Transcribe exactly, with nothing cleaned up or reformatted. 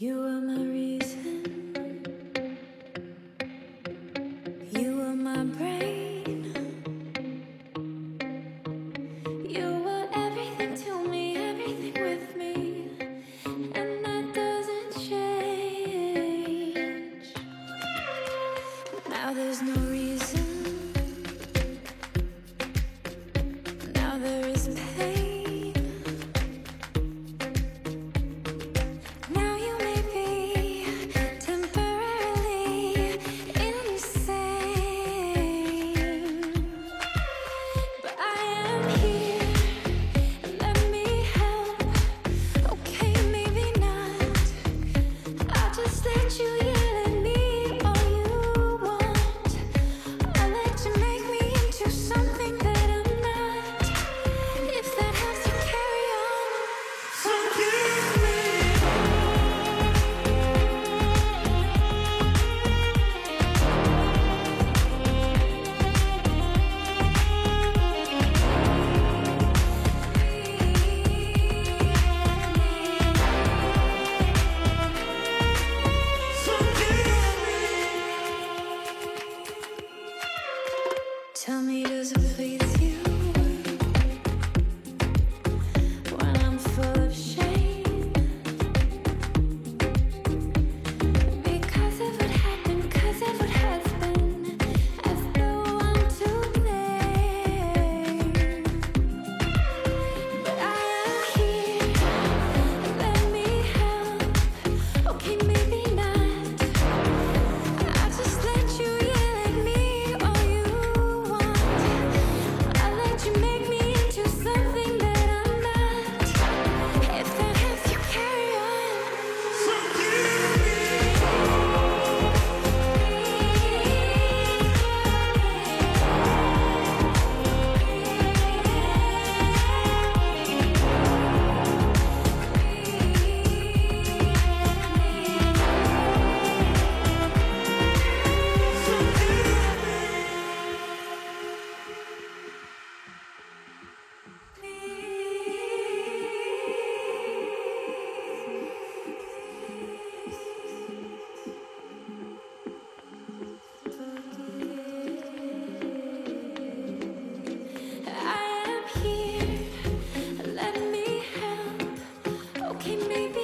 You were my reason, you were my brain, you were everything to me, everything with me, and that doesn't change. Now there's no reason, now there is pain. Tell me, does it please you when I'm full of shame? Because of what happened, because of what has been, as though I'm to blame. But I am here, let me help. Okay, maybe not. I'll just let you yell at me all you want. I'll let you make me into something that I'm not. If that helps you carry on. I am here, let me help. Okay, maybe